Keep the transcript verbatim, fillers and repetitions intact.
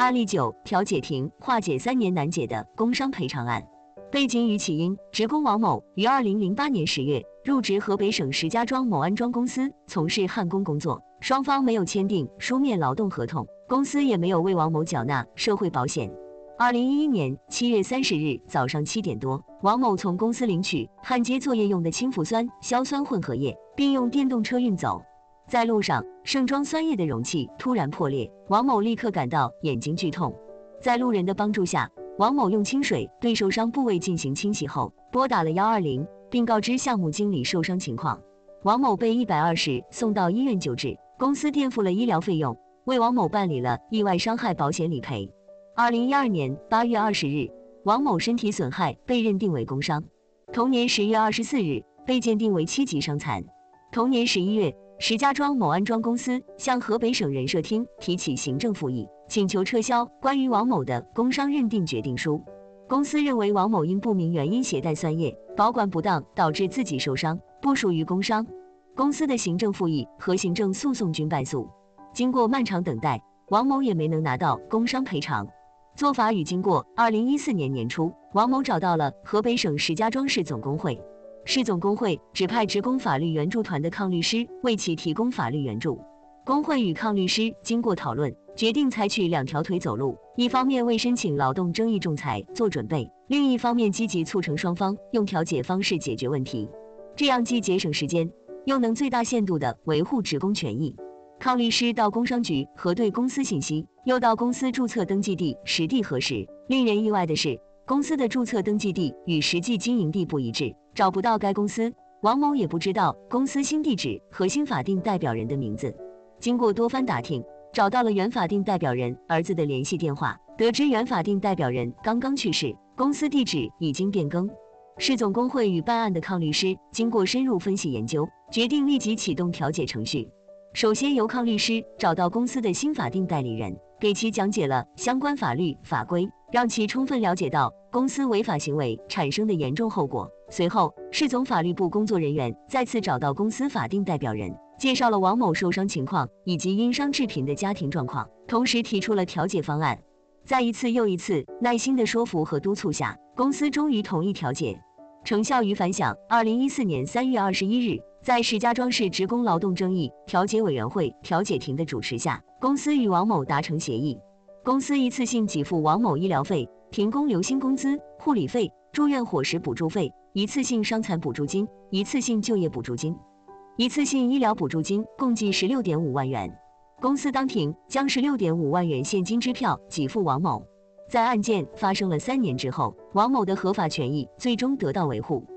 案例九：调解庭化解三年难解的工伤赔偿案。背景与起因：职工王某于二零零八年十月入职河北省石家庄某安装公司，从事焊工工作，双方没有签订书面劳动合同，公司也没有为王某缴纳社会保险。二零一一年七月三十日早上七点多，王某从公司领取焊接作业用的氢氟酸、硝酸混合液，并用电动车运走。在路上，盛装酸液的容器突然破裂，王某立刻感到眼睛剧痛。在路人的帮助下，王某用清水对受伤部位进行清洗后，拨打了一二零，并告知项目经理受伤情况。王某被一百二十送到医院救治，公司垫付了医疗费用，为王某办理了意外伤害保险理赔。二零一二年八月二十日，王某身体损害被认定为工伤。同年十月二十四日，被鉴定为七级伤残。同年十一月，石家庄某安装公司向河北省人社厅提起行政复议，请求撤销关于王某的工伤认定决定书。公司认为王某因不明原因携带酸液，保管不当导致自己受伤，不属于工伤。公司的行政复议和行政诉讼均败诉。经过漫长等待，王某也没能拿到工伤赔偿。做法与经过。二零一四年年初，王某找到了河北省石家庄市总工会，市总工会指派职工法律援助团的抗律师为其提供法律援助。工会与抗律师经过讨论，决定采取两条腿走路，一方面为申请劳动争议仲裁做准备，另一方面积极促成双方用调解方式解决问题，这样既节省时间，又能最大限度地维护职工权益。抗律师到工商局核对公司信息，又到公司注册登记地实地核实。令人意外的是，公司的注册登记地与实际经营地不一致，找不到该公司，王某也不知道公司新地址和新法定代表人的名字。经过多番打听，找到了原法定代表人儿子的联系电话，得知原法定代表人刚刚去世，公司地址已经变更。市总工会与办案的抗律师经过深入分析研究，决定立即启动调解程序。首先由抗律师找到公司的新法定代理人，给其讲解了相关法律法规，让其充分了解到公司违法行为产生的严重后果。随后，市总法律部工作人员再次找到公司法定代表人，介绍了王某受伤情况以及因伤致贫的家庭状况，同时提出了调解方案。在一次又一次耐心的说服和督促下，公司终于同意调解，成效与反响。二零一四年三月二十一日，在石家庄市职工劳动争议调解委员会调解庭的主持下，公司与王某达成协议，公司一次性给付王某医疗费、停工留薪工资、护理费、住院伙食补助费、一次性伤残补助金、一次性就业补助金、一次性医疗补助金，共计十六点五万元。公司当庭将十六点五万元现金支票给付王某。在案件发生了三年之后，王某的合法权益最终得到维护。